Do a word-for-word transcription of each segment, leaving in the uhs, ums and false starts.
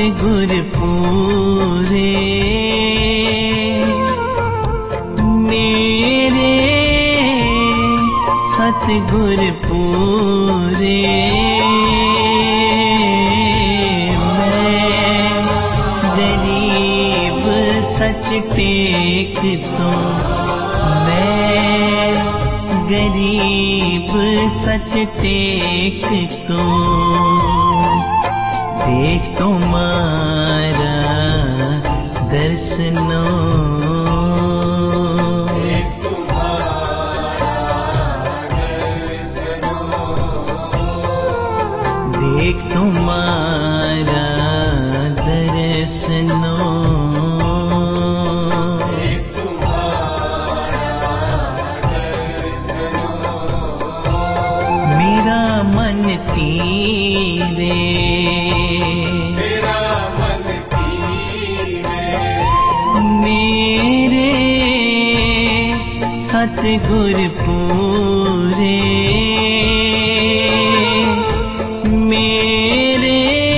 सतगुर पूरे मेरे सतगुर पूरे मैं गरीब सच टेक तो मैं गरीब सच टेक तो देख तुम्हारा दर्शनो देख तुम्हारा दर्शनो देख तुम्हारा दर्शनो देख तुम्हारा दर्शनो मेरा मन तीरे सतगुर पूरे मेरे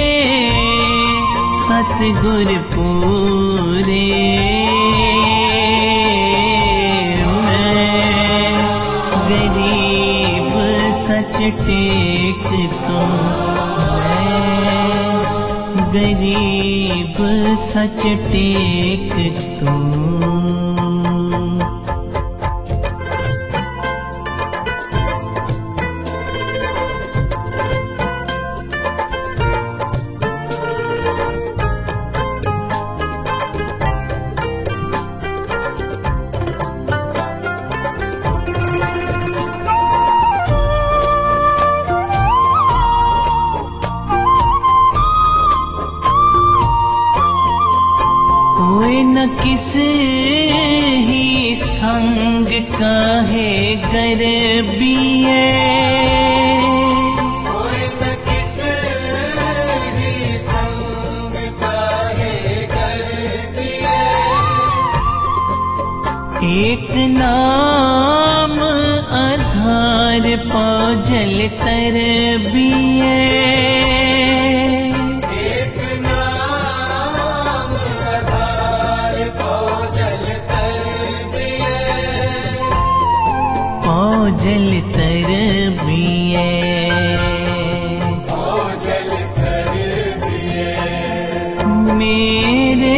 सतगुर पूरे मैं गरीब सच टेक तो मैं गरीब सच टेक तो न किस ही संग का है गर्बी कोई न किस ही संग का है गर्बी एक नाम आधार पाँव जल तर भी जल तर बिये जल तर बिये मेरे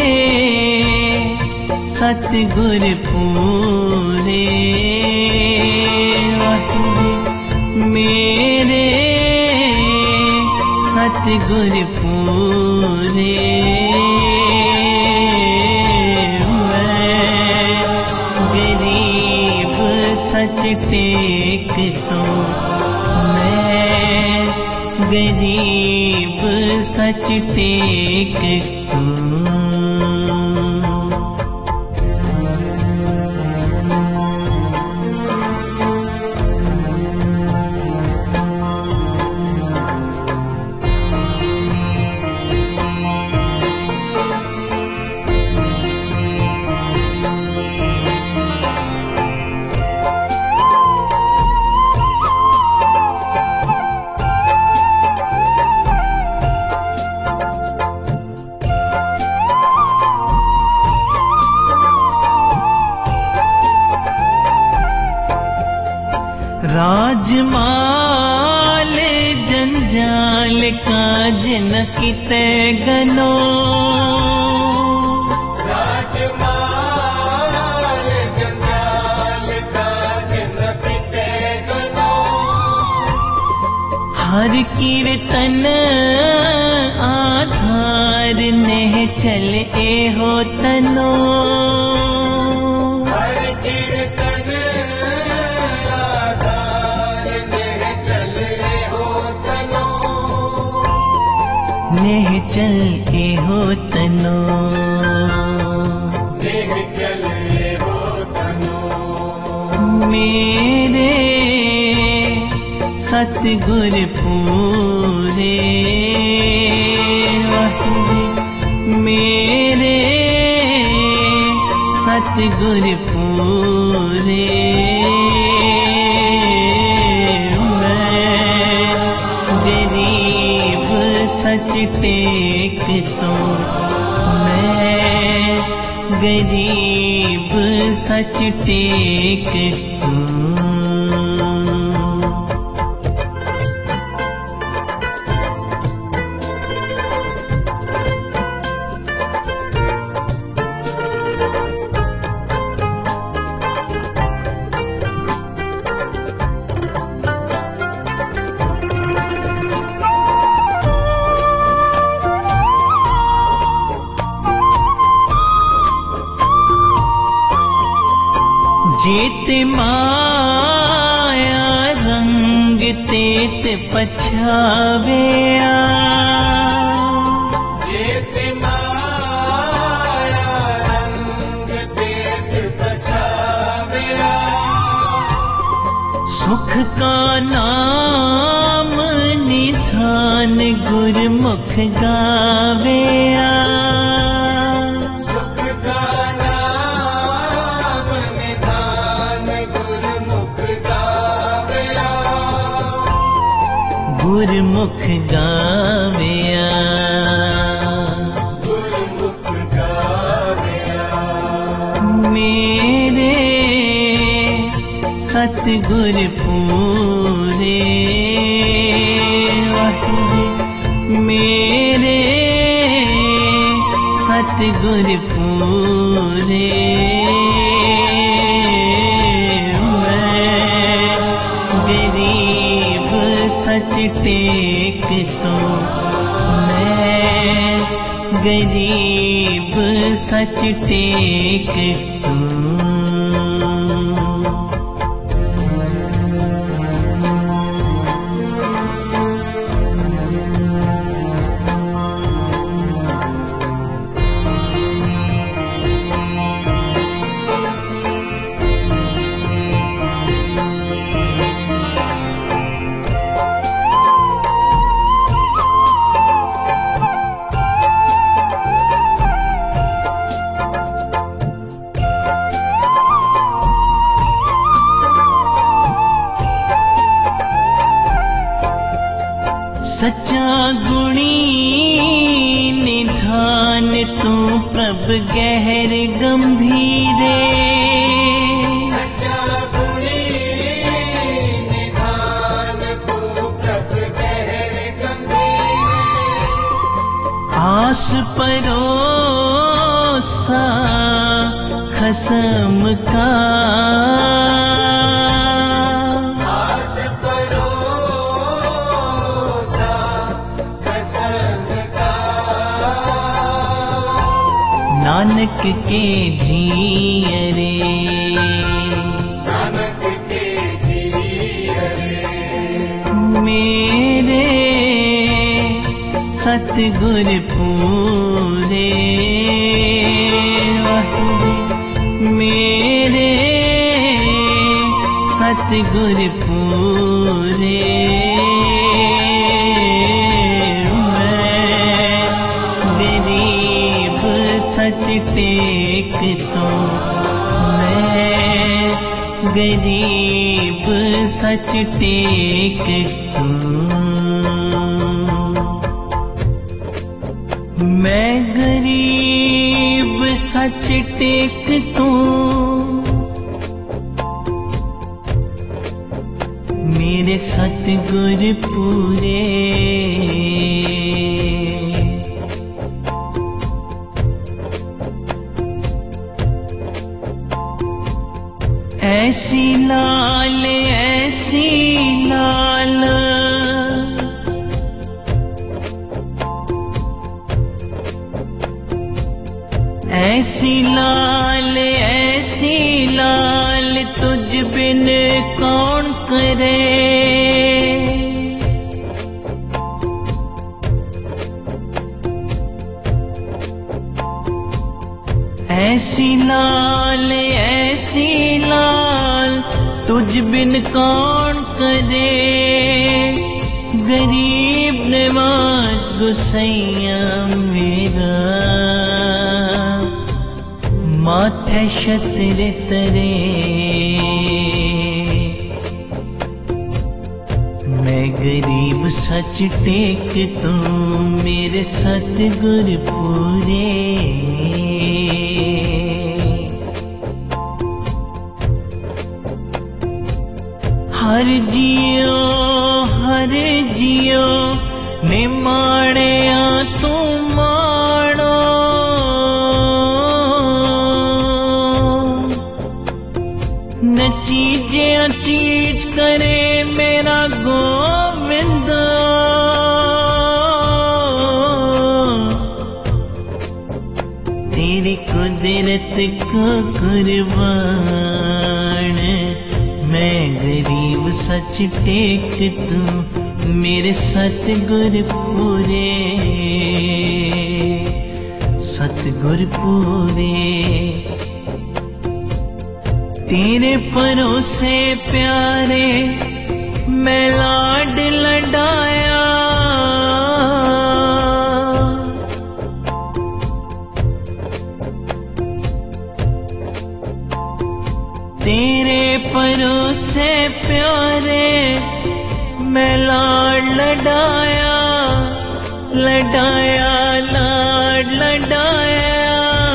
सतगुर पूरे मेरे सतगुर पूरे सच टेक तो मैं गरीब सच टेक तो राजमाल जंजाल काज न किते गनो राजमाल जंजाल काज न किते गनो हर कीर्तन आधार नेह चल ए हो तनो नेह चल के हो तनो नेह चल हो तनो मेरे सतगुर पूरे मेरे सतगुर पूरे मैं गरीब सच टेक तो गरीब सच टेक तू। जेत माया रंग तेत पछावेया, जेत माया रंग तेत पछावेया, सुख का नाम निधान गुरमुख गावेया। सुख का नाम निधान गुरमुख गावेया, गुरमुख गावेया। गुरमुख गावेया। मेरे सतगुर पूरे, मेरे सतगुर पूरे, मैं गरीब सच टेक तो, मैं गरीब सच टेक तो। सच्चा गुणी निधान तू प्रभ गहर गंभीरे, सच्चा गुणी निधान तू प्रभ गहर गंभीरे, आस परोसा खसम का, आस परोसा कसम का, नानक के जियरे, नानक के जियरे, मेरे सतगुर पूरे, मेरे सतगुर पूरे, मैं गरीब सच टेक तो, मैं गरीब सच टेक तो। मैं गरीब सच टेक तो, मेरे सतगुर पूरे, ऐसी लाल ऐसी लाल, ऐसी लाल ऐसी लाल तुझ बिन कौन करे, ऐसी लाल ऐसी लाल तुझ बिन कौन करे, गरीब नवाज गुसैया मेरा, माथे छत्र तरे, मैं गरीब सच टेक तो, मेरे सतगुर पूरे। तेरी कुदरत को कुर्बान, मैं गरीब सच टेक तू मेरे सतगुर पूरे, सतगुर पूरे। तेरे भरोसे प्यारे मैं लाड लडाया, तेरे भरोसे प्यारे मैं लाड लडाया, लडाया लाड लडाया।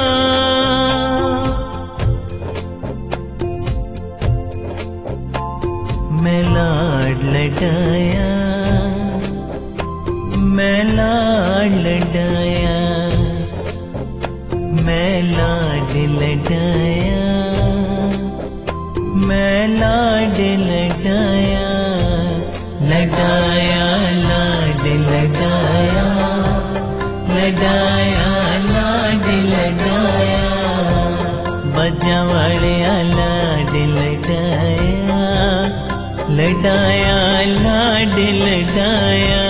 मैं लाड लडाया, मैं लाड लडाया, मैं लाड लडाया, मैं लाड लडाया, लडाया लाड लडाया, लडाया लाड लडाया, बजा वाले लाड लडाया, लडाया लाड लडाया।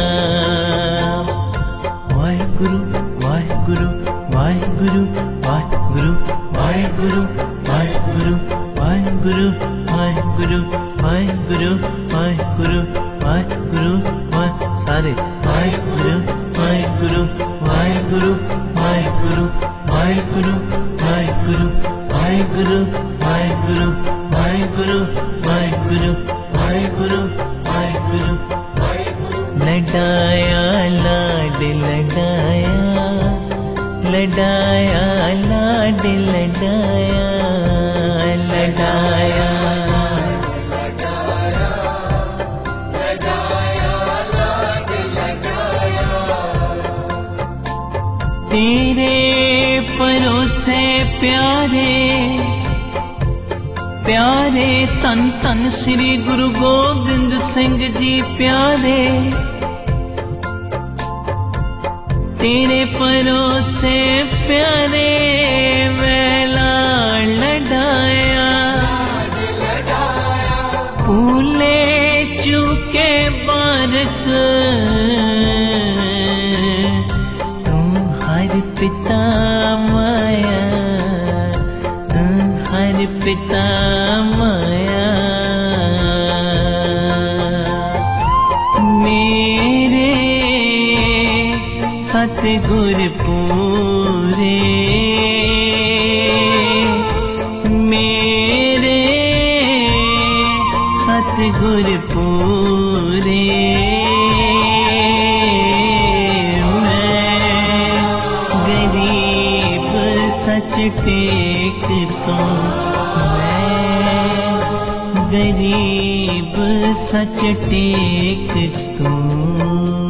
वाहिगुरु वाहिगुरु वाहिगुरु वाहिगुरु वाहिगुरु वाहिगुरु वाहिगुरु वाहिगुरु वाहिगुरु वाहिगुरु वाहिगुरु वाह सारे वाहिगुरु वाहिगुरु वाहिगुरु वाहिगुरु वाहिगुरु वाहिगुरु वाहिगुरु वाहिगुरु वाहिगुरु वाहिगुरु वाहिगुरु वाहिगुरु। लडाया लाड लडाया, लडाया लाड लडाया, लडाया तेरे भरोसे प्यारे प्यारे, तन तन श्री गुरु गोबिंद सिंह जी प्यारे, तेरे भरोसे प्यारे मैं लाड लडाया, भूले चूके बारक तू हर पिता माया, तू हर पिता माया। मेरे सतगुर पूरे, मेरे सतगुर पूरे, मैं गरीब सच टेक तो, मैं गरीब सच टेक तू।